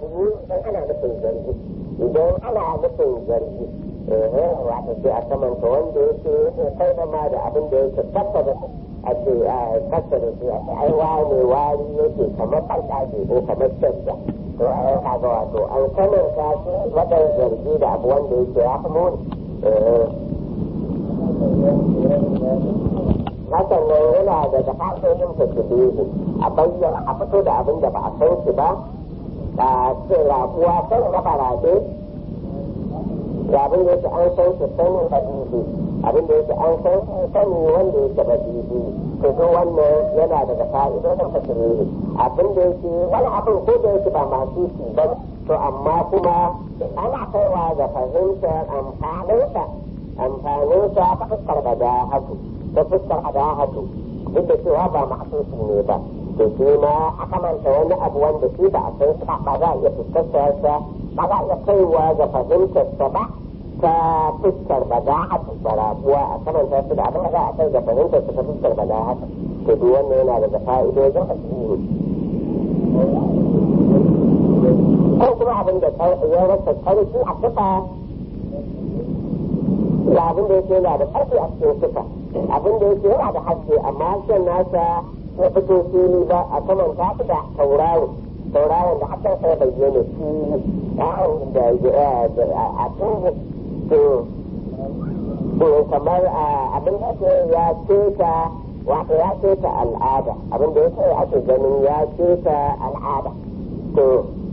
yi idan ana nufin zargi idan ana nufin zargi wato sai a samanta wanda yake kai da ma da abin da yake kasa da a ce a kasa da shi a ce ai wane wari yake kamar farkaje ko kamar shadda to a yau kaga wato an samanta shi wadan zargi da abu wanda yake ya fi muni hakan nan yana daga fa'idodin tasbihi a bayyana a fito da abin da ba a san shi ba a ce rabuwa kan na barace da abin da yake an san shi sanin hadisi abin da yake an san shi sani wanda yake hadisi to duk wannan yana daga fa'idodin tasbihi abin da yake wani abin ko da yake ba masu shi ba to amma kuma ana kaiwa ga fahimtar amfaninsa ta fuskar da haku ta fuskar adahatu duk da cewa ba mahsusi ne ba to shi ma aka manta wani abu wanda shi ba a san shi ba za a iya fuskantar sa ba za a iya kaiwa ga fahimtar sa ba ta fuskar badahatu barabuwa a kamanta shi da abin da za a kai ga fahimtar sa ta fuskar badahatu to duk wannan yana daga fa'idojin asiri ko kuma abin da ya rasa karfi a sifa da abin da yake yana da karfi a cikin sifa abin da yake yana da haske amma hasken nasa ya fito fili ba a saman ta fi da tauraron da hakan sai bayyana fili a tuhu to kamar abin da yake ya keta wato ya keta al'ada abin da yake ake ganin ya keta al'ada to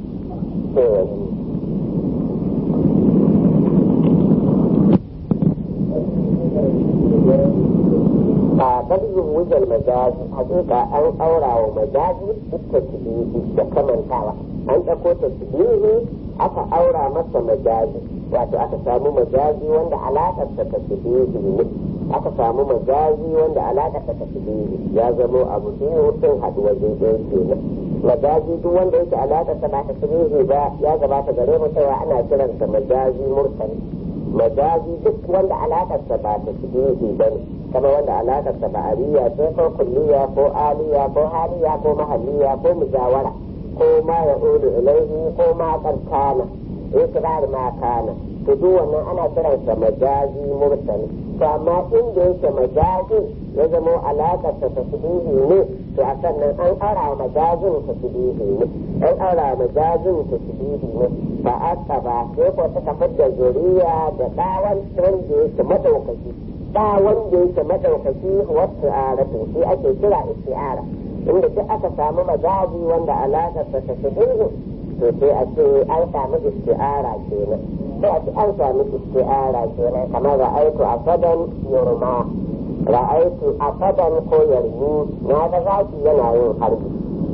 فبذل وجه المجاز حقيقة أن أورا ومجاز بالتشبيه كمن تعالى أن تكون تشبيه أكا أورا مس مجاز وأتو أكا سامو مجازي وند علاقة تشبيه أكا سامو مجازي وند علاقة تشبيه يا زمو أبو دين وطن حد وجيدين فينا مجازي دو وند إيش علاقة تشبيه با يا زبات غريب سوا أنا كرنس مجازي مرسل majazi duk wanda alakarsa ba ta shige ba ne kama wanda alakarsa ba ariya ce ko kulliya ko aliya ko haliya ko mahalliya ko mujawara ko ma ya ulu ilaihi ko ma karkana ikrar ma kana to duk wannan ana kiransa majazi mursali to amma inda yake majazi ya zama alakarsa ta shige ne to a sannan an ara majazin ta shige ne an ara majazin ta shige ne ba aka ba sai ko suka fidda zuriya da ɗawan wanda yake madaukaki ɗa wanda yake madaukaki wasu arafin shi ake kira isti'ara inda duk aka samu majazi wanda alaƙar ta tafi to sai a ce an samu isti'ara kenan sai a ce an samu isti'ara kenan kamar ra'aitu asadan yurma ra'aitu asadan ko yarmi na ga zaki yana yin harbi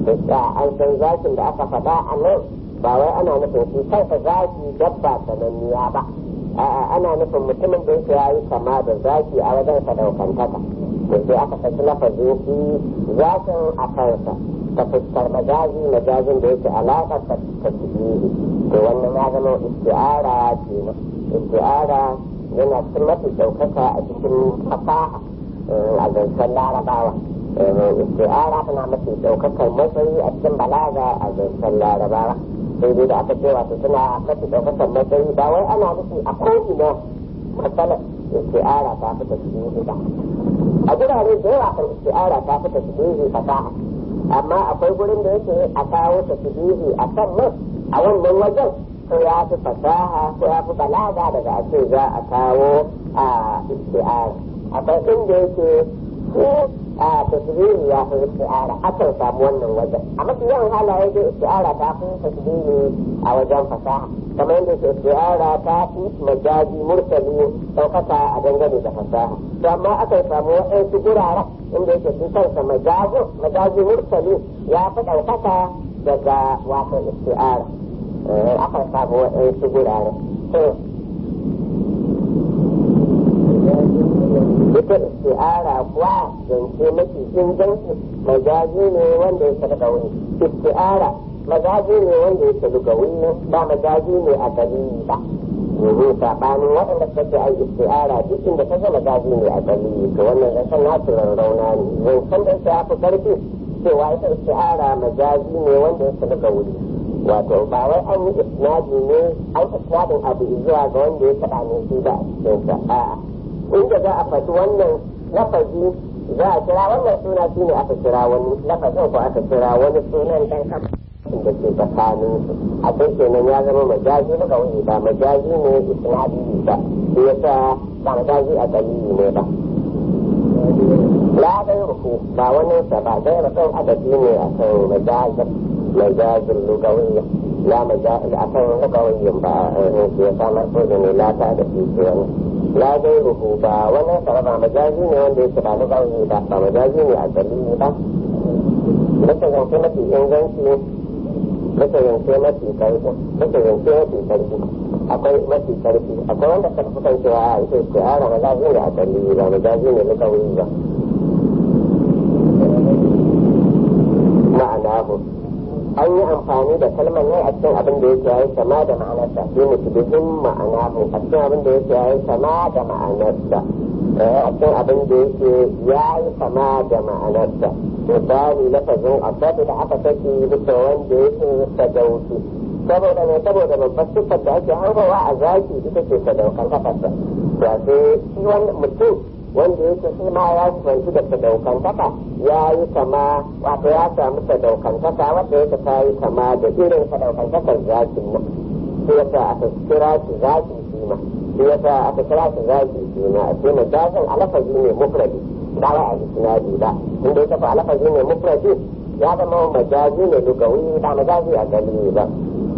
an san zakin da aka faɗa a nan ba wai ana nufin shi kansa zaki dabba sananniya ba a'a ana nufin mutumin da yake yayi kama da zaki a wajen sadaukantaka to sai aka saki lafazin shi zakin a kansa ta fuskar majazin da yake alaƙar ta tasbihi to wannan ya zama isti'ara kenan isti'ara yana cikin mafi ɗaukaka a cikin fasaha a zancen larabawa isti'ara tana mafi ɗaukakar matsayi a cikin balaga a zancen larabawa sai dai da aka ce wato suna mafi ɗaukakar matsayi ba wai ana nufi a ko'ina matsalar isti'ara ta fi tasbihi ba a gurare da yawa kan isti'ara ta fi tasbihi fasaha amma akwai gurin da yake a kawo tasbihi a kan nan a wannan wajen ko ya fi fasaha ko ya fi balaga daga a ce za a kawo a isti'ara akwai inda yake ko a tasbihi ya fi isti'ara akan samu wannan wajen a mafi yawan halaye da isti'ara ta fi tasbihi a wajen fasaha kamar yadda ke isti'ara ta fi majazi mursali ɗaukaka a dangane da fasaha to amma akan samu waɗansu guraren inda yake su kansa majazi mursali ya fi ɗaukaka daga wato isti'ara akan samu waɗansu guraren ita isti'ara kuwa zance mafi inganci majazi ne wanda ya sabu gawi isti'ara majazi ne wanda ya sabu gawi ba majazi ne a dalili ba yanzu saɓanin waɗanda suka ai isti'ara duk inda ta zama majazi ne a dalili to wannan zancen nasu rarrauna ne zancen da ya fi ƙarfi cewa ita isti'ara majazi ne wanda ya sabu gawi wato ba wai an yi isnadi ne an isnadin abu zuwa ga wanda ya faɗa ne shi ba a cikin sa a'a inda za a faɗi wannan lafazi za a kira wannan suna shi ne aka kira wani lafazin ko aka kira wani sunan dan kama da ke tsakanin su a kai kenan ya zama majazi ba wani ba majazi ne isnadi ba shi yasa ba majazi a dalili ne ba la dai ruku ba wani sa ba dai rukun adadi ne akan majazin lugawiyya la majazin akan lugawiyyin ba shi yasa marfu ne la ta da shi wani la dai ruku ba wani sa ba majazi ne wanda yake ba lugawiyyi ba ba majazi ne a dalili ba nake zance mafi inganci nake zance mafi karfi nake zance mafi karfi akwai mafi karfi akwai wanda ka fi kan cewa a ita ce ara majazi ne a dalili ba majazi ne lugawiyyi ba ma'anahu an yi amfani da kalmar ne a cikin abin da yake yayi sama da ma'anarsa shi ne cikin ma'anahu a cikin abin da yake yayi sama da ma'anarsa a cikin abin da yake yayi sama da ma'anarsa misali lafazin asabi da aka saki bisa wanda yake sadauki saboda ne saboda babbar siffar da ake hangowa a zaki ita ce sadaukan kafarsa ba sai shi wani mutum wanda yake shi ma ya kusanci da sadaukantaka ya yi kama wato ya samu sadaukantaka wanda yake ta yi kama da irin sadaukantakar zakin nan shi yasa aka kira shi zaki shi ma shi yasa aka kira shi zaki shi ma a ce majazin alafazi ne mufradi ba wai a isnadi ba inda yake fa alafazi ne mufradi ya zama majazi ne lugawi ba majazi a dalili ba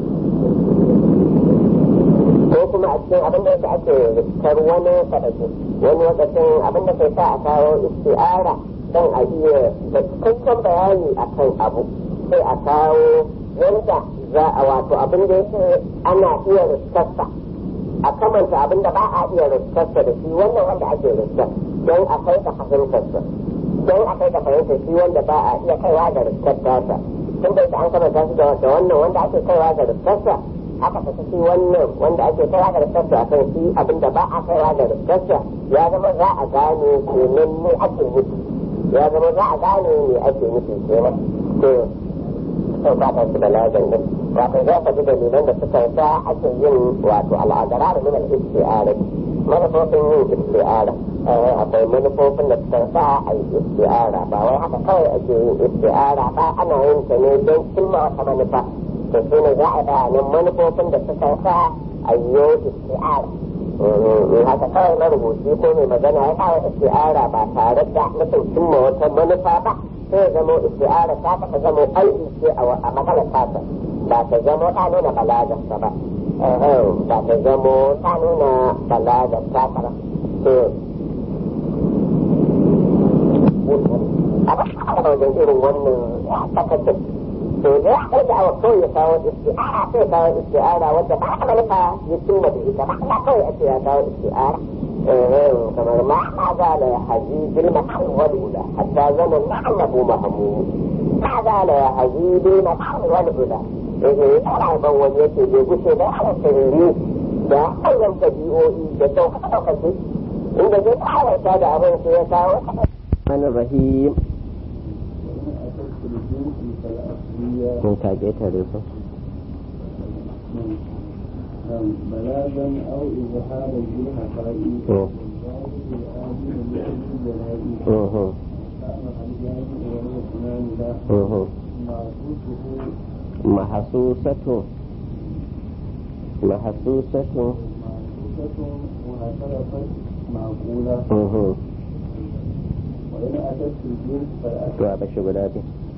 ko kuma a cikin abin da yake ake rikar wani sadaki wani lokacin abin da kai sa a kawo isti'ara don a iya da cikakken bayani a kan abu sai a kawo yadda za a wato abin da yake ana iya riskarsa a kamanta abin da ba a iya riskarsa da shi wannan wanda ake riskar don a kai ka fahimtarsa don a kai ka fahimtar shi wanda ba a iya kaiwa da riskar tasa tun da an kamanta shi da wannan wanda ake kaiwa da riskarsa aka fata shi wannan wanda ake kaiwa da riskarsa a kan shi abinda ba a kaiwa da riskarsa ya zama za a gane kenan ne ake nufi ya zama za a gane ne ake nufi kenan to sau ba ta su balagan din wato za ka ji dalilan da suka sa ake yin wato al'adara da min al-isti'ara manufofin yin isti'ara akwai manufofin da suka sa a yi isti'ara ba wai haka kawai ake yin isti'ara ba ana yin ta ne don cimma wata manufa to su ne za a bayanan manufofin da suka sa a yi isti'ara haka kawai na rubuci ko mai magana ya kawo isti'ara ba tare da nufin cimma wata manufa ba sai zama isti'ara ta ta zama aiki ce a maganar tasa ba ta zama ta nuna balagarsa ba ba ta zama ta nuna balagar tasa ba a wajen irin wannan takardun to da ya da awa kawai ya kawo isti'ara sai kawo isti'ara wadda ba a manufa ya cimma da ita ba ya kawai ake ya kawo isti'ara kamar ma za la haji bil makan wal ula hatta zaman annabu mahmud ma za la haji bil makan wal ula ana ban wani yake bai gushe da ana sirri da ayyan tabi'o'i da sauƙaƙe inda zai kawarta da abin sai ya kawo rahim kun ka ƙetare su بلاغا او اظهارا بالحقائق محسوسة واعترفت معقولة وإن أتت في الجنس فالأتت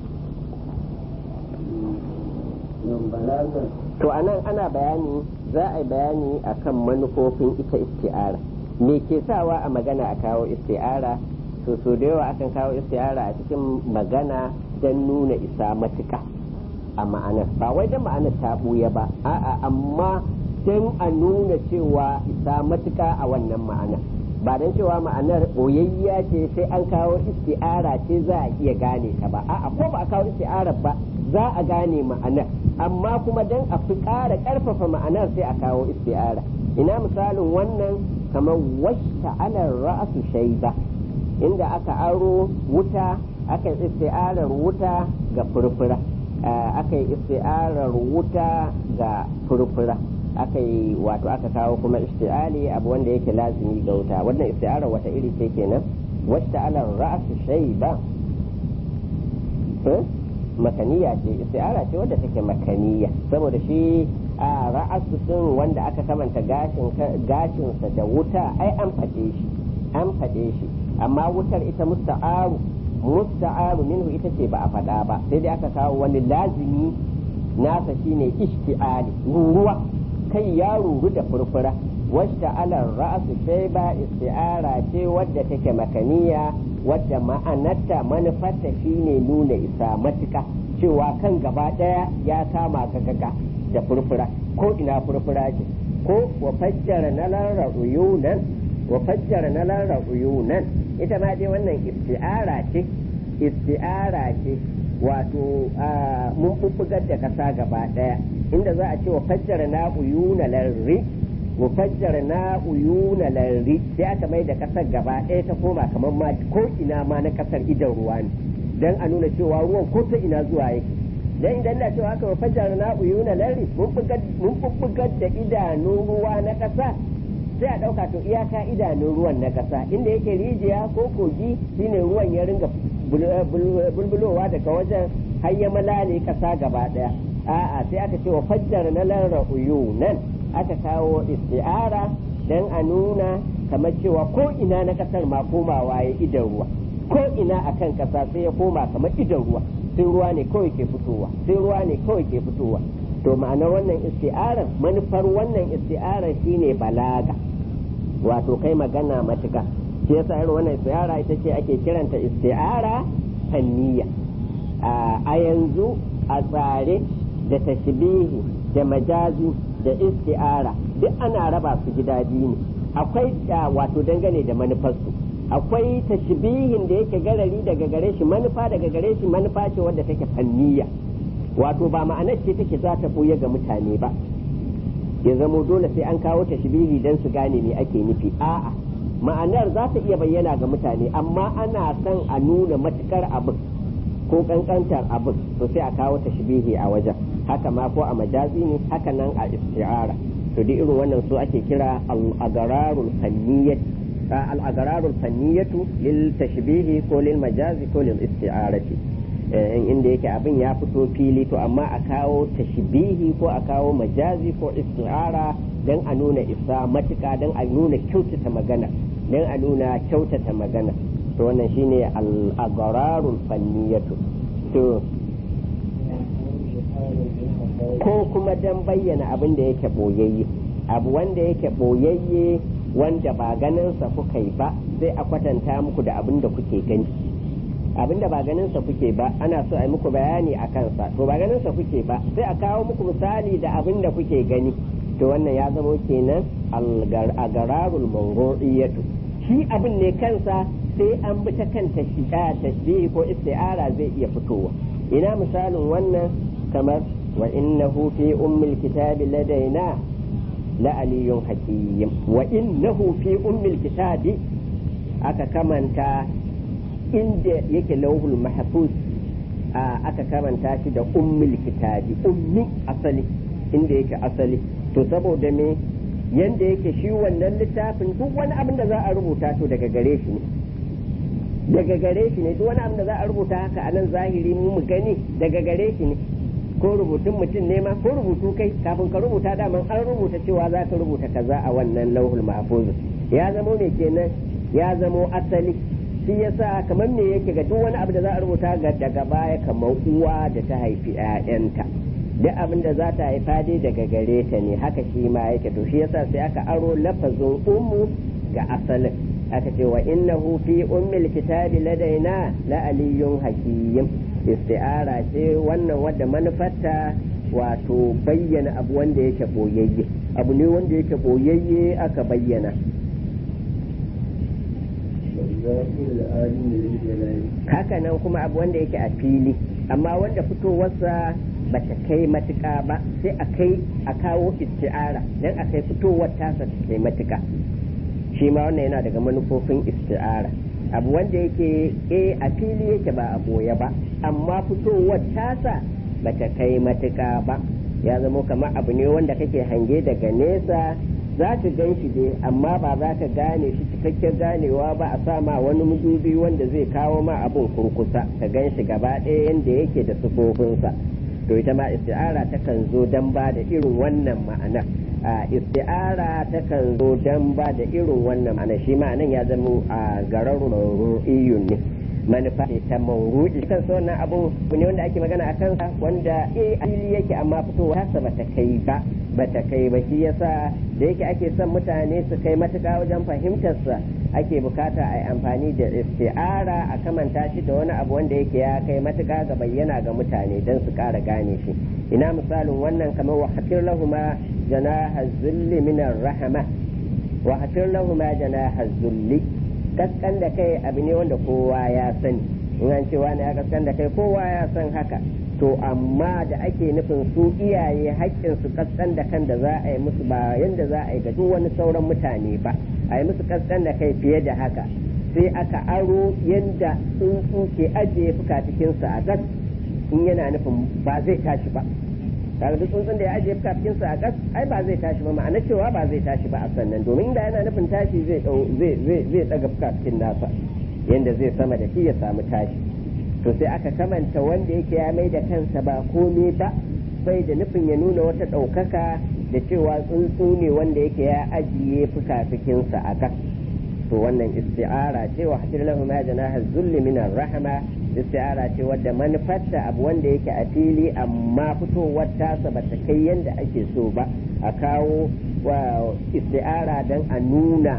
to anan ana bayani za a yi bayani akan manufofin ita isti'ara me ke sawa a magana a kawo isti'ara to so da yawa akan kawo isti'ara a cikin magana don nuna isa matuka a ma'anar ba wai don ma'anar ta buya ba a'a amma don a nuna cewa isa matuka a wannan ma'anar ba don cewa ma'anar boyayya ce sai an kawo isti'ara ce za a iya gane ta ba a'a ko ba a kawo isti'ara ba za a gane ma'anar amma kuma don a fi ƙara ƙarfafa ma'anar sai a kawo isti'ara ina misalin wannan kamar washta alar ra'asu shaiba inda aka aro wuta aka isti'arar wuta ga furfura aka yi isti'arar wuta ga furfura aka yi wato aka kawo kuma isti'ali abu wanda yake lazimi ga wuta wannan isti'arar wata iri ce kenan wacce alar ra'su shayba makaniya ce isti'ara ce wadda take makaniya saboda shi a ra'asu din wanda aka kamanta gashinsa da wuta ai an faɗe shi amma wutar ita musta'aru minhu ita ce ba a faɗa ba sai dai aka kawo wani lazimi nasa shine ishti'ali ruruwa kai ya ruru da furfura wacce alar ra'asu sai ba isti'ara ce wadda take makaniya wadda ma'anarta manufarta shine nuna isa matuka cewa kan gaba daya ya kama kakaka da furfura ko ina furfura ce ko wa fajjara na lara uyunan ita ma dai wannan isti'ara ce wato mun bubbugar da kasa gaba daya inda za a ce wa fajjara na uyuna larri sai aka mai da kasar gaba ɗaya ta koma kamar ma ko ina ma na kasar idan ruwa ne dan a nuna cewa ruwan ko ta ina zuwa yake dan idan da cewa aka fajar na uyuna larri mun bubbugar da idanun ruwa na kasa sai a ɗauka to iyaka idanun ruwan na kasa inda yake rijiya ko kogi shine ruwan ya ringa bulbulowa daga wajen har ya malale kasa gaba ɗaya a'a sai aka ce wa fajjar na larra uyunan aka kawo isti'ara dan a nuna kamar cewa ko ina na kasar ma komawa ya idan ruwa ko ina akan kasa sai ya koma kamar idan ruwa sai ruwa ne kawai ke fitowa to ma'anar wannan isti'arar manufar wannan isti'arar shine balaga wato kai magana matuka shi yasa irin wannan isti'ara ita ce ake kiranta isti'ara fanniya a yanzu a tsare da tashbihi da majazi da isti'ara duk ana raba su gida biyu ne akwai wato dangane da manufarsu akwai tashbihin da yake garari daga gare shi manufa daga gare shi manufa ce wadda take fanniya wato ba ma'anar ce take za ta buya ga mutane ba ya zamo dole sai an kawo tashbihi dan su gane me ake nufi a'a ma'anar za ta iya bayyana ga mutane amma ana son a nuna matukar abin ko kankantar abin to sai a kawo tashbihi a wajen haka ma ko a majazi ne haka nan a isti'ara to duk irin wannan su ake kira al-agrarul fanniyatu lil tashbihi ko lil majazi ko lil isti'arati inda yake abin ya fito fili to amma a kawo tashbihi ko a kawo majazi ko isti'ara dan a nuna isa matuka dan a nuna kyautata magana to wannan shine al-agrarul fanniyatu to ko kuma dan bayyana abin da yake boyayye abu wanda yake boyayye wanda ba ganinsa kuka yi ba sai a kwatanta muku da abin da kuke gani abin da ba ganinsa kuke ba ana so a yi muku bayani a kansa to ba ganinsa kuke ba sai a kawo muku misali da abin da kuke gani to wannan ya zama kenan al-gararul mawdu'iyatu shi abin ne kansa sai an bi ta kan tashbihi ko isti'ara zai iya fitowa ina misalin wannan kamar wa innahu fi ummil kitabi ladaina la aliyyun hakim wa innahu fi ummil kitabi aka kamanta inda yake lauhul mahfuz aka kamanta shi da ummil kitabi ummi asali inda yake asali to saboda me yanda yake shi wannan littafin duk wani abin da za a rubuta to daga gare shi ne duk wani abin da za a rubuta haka a nan zahiri mu gani daga gare shi ne ko rubutun mutum ne ma ko rubutu kai kafin ka rubuta daman an rubuta cewa za ka rubuta kaza a wannan lauhul mahfuz ya zamo ne kenan ya zamo asali shi yasa kamar me yake ga duk wani abu da za a rubuta daga baya kamar uwa da ta haifi 'ya'yanta duk abin da za ta haifa dai daga gare ta ne haka shi ma yake to shi yasa sai aka aro lafazin ummu ga asalin aka ce wa innahu fi ummil kitabi ladaina la aliyyun hakim isti'ara ce wannan wadda manufarta wato bayyana abu wanda yake boyayye abu ne wanda yake boyayye aka bayyana haka nan kuma abu wanda yake a fili amma wanda fitowarsa ba ta kai matuka ba sai a kawo isti'ara dan a kai fitowar tasa ta kai matuka shi ma wannan yana daga manufofin isti'ara abu wanda yake a fili yake ba a boye ba amma fitowar tasa bata kai matuka ba, ya zamo kamar abu ne wanda kake hange daga nesa za ka gan shi dai amma ba za ka gane shi cikakken ganewa ba, a sa ma wani mudubi wanda zai kawo ma abun kurkusa ka gan shi gaba ɗaya yadda yake da sufofinsa. To ita ma isti'ara takan zo dan ba da irin wannan ma'ana, isti'ara takan zo dan ba da irin wannan ma'ana, shi ma'anan ya zama a gararru mawru'iyun ne, manufa ce ta mawru'i kan so wannan abu ne wanda ake magana a kansa wanda asili yake amma fitowa ta bata kai ba shi yasa da yake ake son mutane su kai matuƙa wajen fahimtarsa ake bukata a yi amfani da isti'ara a kamanta shi da wani abu wanda yake ya kai matuƙa ga bayyana ga mutane don su ƙara gane shi. Ina misalin wannan kamar wa hatir lahuma janaha zulli minar rahama, wa hatir lahuma janaha zulli, kaskan da kai abu ne wanda kowa ya sani, in an ce wani ya kaskan da kai kowa ya san haka, to amma da ake nufin su iyaye haƙƙin su kaskan da kan da za a yi musu ba yanda za a yi ga duk wani sauran mutane ba, a yi musu kaskan da kai fiye da haka, sai aka aro yanda tsuntsu ke ajiye fuka-cikinsa a gas in yana nufin ba zai tashi ba. Kaga duk tsuntsun da ya ajiye fuka-cikinsa a gas ai ba zai tashi ba, ma'ana cewa ba zai tashi ba a sannan, domin da yana nufin tashi zai daga fuka-cikin nasa yanda zai sama da shi ya samu tashi. To sai aka kamanta wanda yake ya mai da kansa ba komai ba, bai da nufin ya nuna wata ɗaukaka da cewa tsuntsu ne wanda yake ya ajiye fuka-fikinsa a kan. To wannan isti'ara ce wa hadir lahum ma janaha zulli min rahama, isti'ara ce wadda manufarta abu wanda yake a fili amma fitowar tasa ba ta kai yanda ake so ba, a kawo wa isti'ara dan a nuna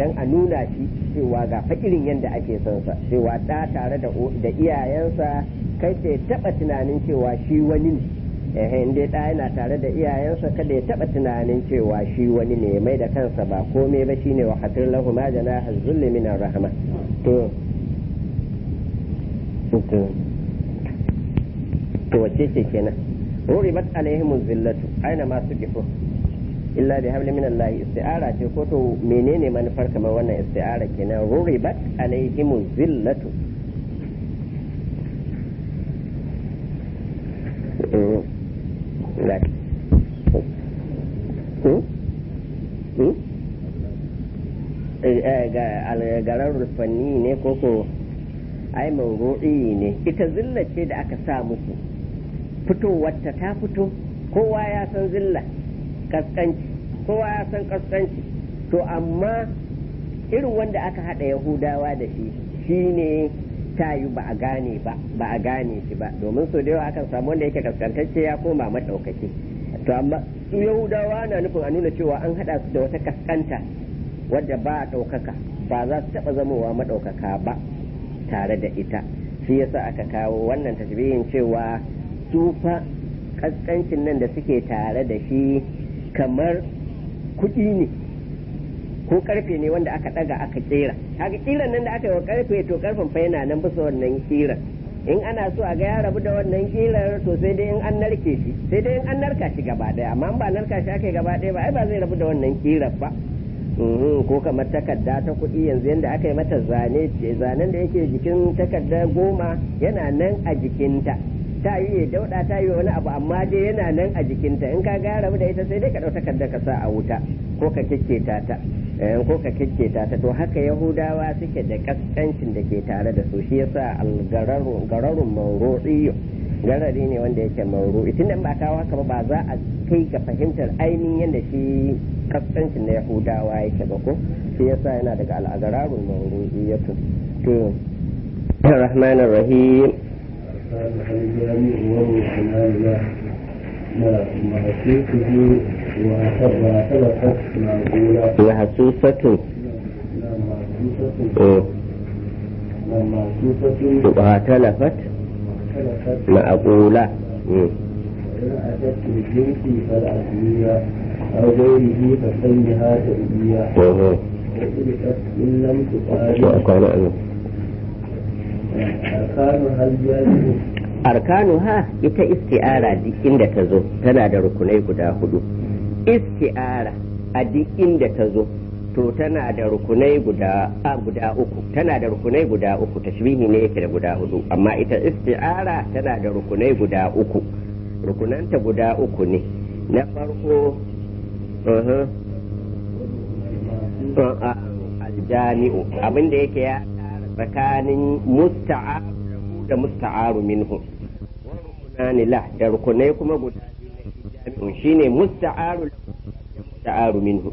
shi cewa ga fakirin yadda ake son sa, cewa ɗa tare da iyayensa kai sai taɓa tunanin cewa shi wani ne, inda ɗa yana tare da iyayensa kada ya taɓa tunanin cewa shi wani ne, mai da kansa ba komai ba shine wa hatir lahu ma janaha zulli min rahma. To wacce ce kenan ruribat alaihim zillatu aina ma suqifu illa bi habli min Allah, isti'ara ce ko to menene manufar kamar wannan isti'ara kenan ruribat alaihim zillatu. Garar rufanni ne koko ai mawru'i ne, ita zilla ce da aka sa musu fitowarta ta fito, kowa ya san zilla kaskanci, kowa ya san kaskanci, to amma irin wanda aka hada yahudawa da shi shine tayu ba a gane shi ba, domin so da yawa akan samu wanda yake kaskantacce ya koma madaukaki, to amma su yahudawa na nufin a nuna cewa an hada su da wata kaskanta wadda ba a daukaka, ba za su taba zamowa madaukaka ba tare da ita, shi yasa aka kawo wannan tashbihin cewa su fa kaskancin nan da suke tare da shi kamar kuɗi ne ko karfe ne wanda aka daga aka kera, haka kiran nan da aka yi wa karfe to karfen fa yana nan bisa wannan kiran, in ana so a ga ya rabu da wannan kirar to sai dai in an narke shi, sai dai in an narka shi gaba daya, amma ba narka shi aka yi gaba daya ba ai ba zai rabu da wannan kirar ba. Ko kamar takarda ta kuɗi yanzu yadda aka yi mata zanen da yake jikin takarda 10 yana nan a jikinta, ta yi ya dauɗa ta yi wani abu amma dai yana nan a jikinta, in ka ga rabu da ita sai dai ka ɗau takarda ka sa a wuta ko ka kikketa ta to haka yahudawa suke da kaskancin da ke tare da su, shi yasa gararun mawru'i, garari ne wanda yake mawru'i, tunda ba kawo haka ba za a kai ga fahimtar ainihin yadda shi kaskancin na yahudawa yake ba ko, shi yasa yana daga al'agararun mawru'i yato. To Rahmanir Rahim وحسوسة وتلفت معقولة أتت بالجنس فالعقلية أو غيره فسمها تأدية وتلفت إن لم تقارن أركانها الجاذب arkanuha ita isti'ara duk inda ta zo tana da rukunai guda 4. Isti'ara a duk inda ta zo to tana da rukunai guda 3, tana da rukunai guda 3, tashbihi ne yake da guda 4, amma ita isti'ara tana da rukunai guda 3. rukunanta guda uku ne. Na farko aljami'u abinda yake ya tsakanin musta'aru da musta'aru minhu, rukunani la da rukunai kuma guda biyu shine musta'aru minhu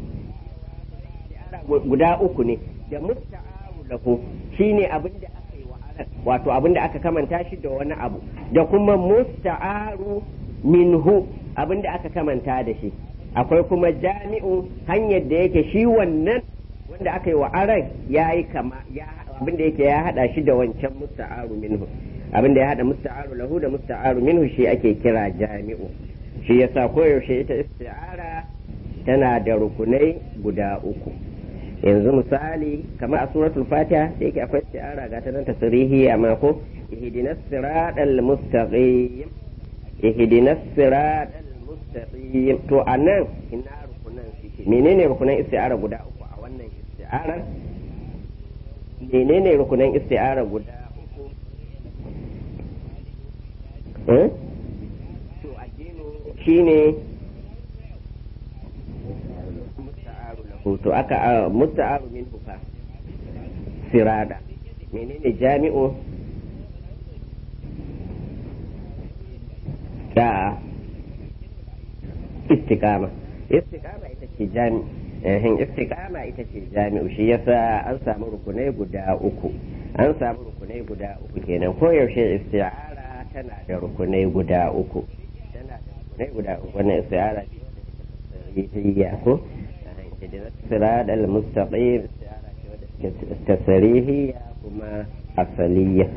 guda uku ne. Da musta'aru lahu shine abinda aka yi wa aran, wato abinda aka kamanta shi da wani abu, da kuma musta'aru minhu abinda aka kamanta da shi. Akwai kuma jami'u hanyar da yake shi wannan wanda aka yi wa aran ya yi kama abinda yake ya hada shi da wancan musta'aru minhu, abinda ya hada musta'aru lahu da musta'aru minhu shi ake kira jami'u. Shi yasa koyaushe ita isti'ara tana da rukunai guda uku. Yanzu misali kamar a suratul fatiha da yake akwai isti'ara ga ta nan tasrihi amma ko ihdinas siratal mustaqim, ihdinas siratal mustaqim. To anan ina rukunan suke, menene rukunan isti'ara guda uku a wannan isti'arar? Menene rukunan isti'ara guda uku? To addinu shine to aka musta'aru min fa sirada. Menene jami'u? Da istiqama ita ce jami'u. Istiqama ita ce jami'u. Shi yasa an samu rukunai guda uku, kenan koyaushe isti'ara tana da rukunai guda uku, wannan isti'ara ce ko الصراط المستقيم تسريحية كما أصلية.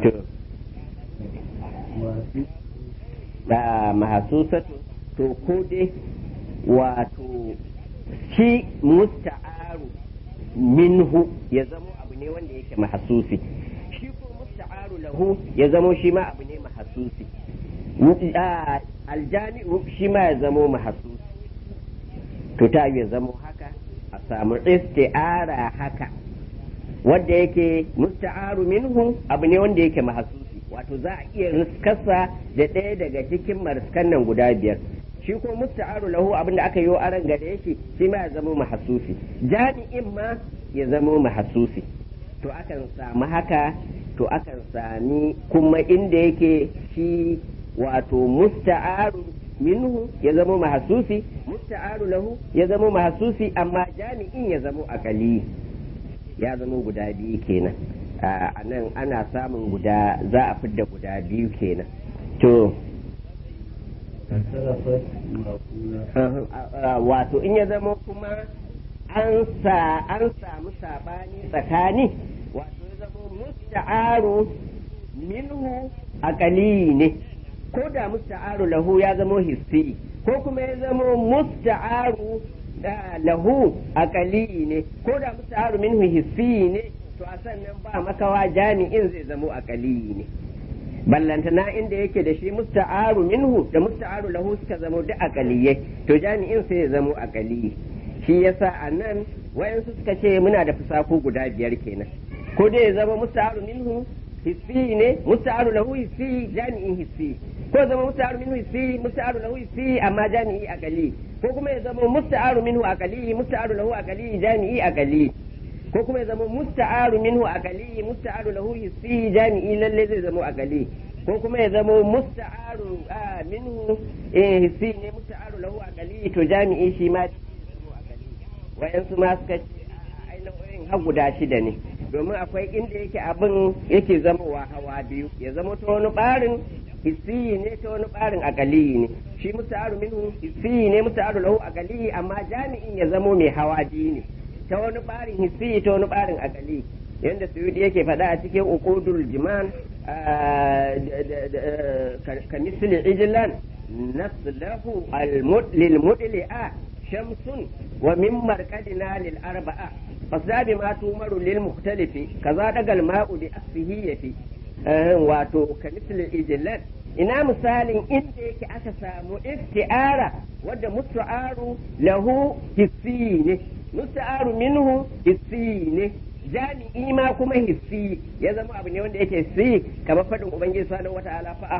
محسوسة تقود واتو شيء مستعار منه يزمو أبني وان يك محسوسي، شيء مستعار له يزمو شيء ما أبني محسوسي. الجاني شيء ما يزمو محسوسي. To ta ya zamo haka a samu isti'ara haka wanda yake musta'aru minhu abu ne wanda yake mahasusi, wato za a iya riskarsa da ɗaya daga cikin mariskan nan guda biyar. Shi ko musta'aru lahu abinda aka yi aran gare shi shi ma ya zamo mahasusi, jami'in ma ya zamo mahasusi. To akan samu haka, to akan sami kuma inda yake shi wato musta'aru minhu ya zamo mahasusi, musta'aru lahu ya zamo mahasusi, amma jami'in ya zamo akali, ya zamo guda biyu kenan. A nan ana samun guda, za a fidda guda biyu kenan. To wato in ya zamo kuma an samu sabani tsakani, wato ya zamo musta'aru minhu akali ne, ko da musta'aru lahu ya zamo hissi, ko kuma ya zamo musta'aru lahu akali ne, ko da musta'aru minhu hissi ne, to a sannan ba makawa jami'in zai zamo akali ne. Ballantana inda yake da shi musta'aru minhu da musta'aru lahu suka zamo duk akaliyai, to jami'in sai ya zamo akali. Shi yasa a nan wayansu suka ce muna da fusaku guda biyar kenan, ko dai ya zama musta'aru minhu hissi ne, musta'aru lahu hissi, jami'in hissi, ko zama musta'aru minhu hissi, musta'aru lahu hissi, amma jami'i akali, ko kuma ya zama musta'aru minhu akali, musta'aru lahu akali, jami'i akali, ko kuma ya zama musta'aru minhu akali, musta'aru lahu hissi, jami'i lalle zai zama akali, ko kuma ya zama musta'aru minhu hissi ne, musta'aru lahu akali, to jami'i shi ma zama akali. Wayansu ma suka ce ainihin har guda shida ne, domin akwai inda yake abin yake zamowa hawa biyu, ya zama ta wani barin hissi ne, ta wani barin akali ne. Shi musta'aru minhu hissi ne, musta'aru lahu akali, amma jami'in ya zamo mai hawa biyu ne, ta wani barin hissi, ta wani barin akali. Yanda Suyudi yake faɗa a cikin uqudul jiman ka misli ijlan naslahu lil mudli'a shamsun wa min marqadina lil arba'a fasda bi ma tumaru lil mukhtalifi kaza dagal ma'u bi asfihi yafi. Wato ka misli ijlan, ina misalin inda yake aka samu isti'ara wadda musta'aru lahu hissi ne, musta'aru minhu hissi ne, jami'i ma kuma hissi, ya zama abu ne wanda yake hissi, kamar faɗin ubangiji subhanahu wata'ala fa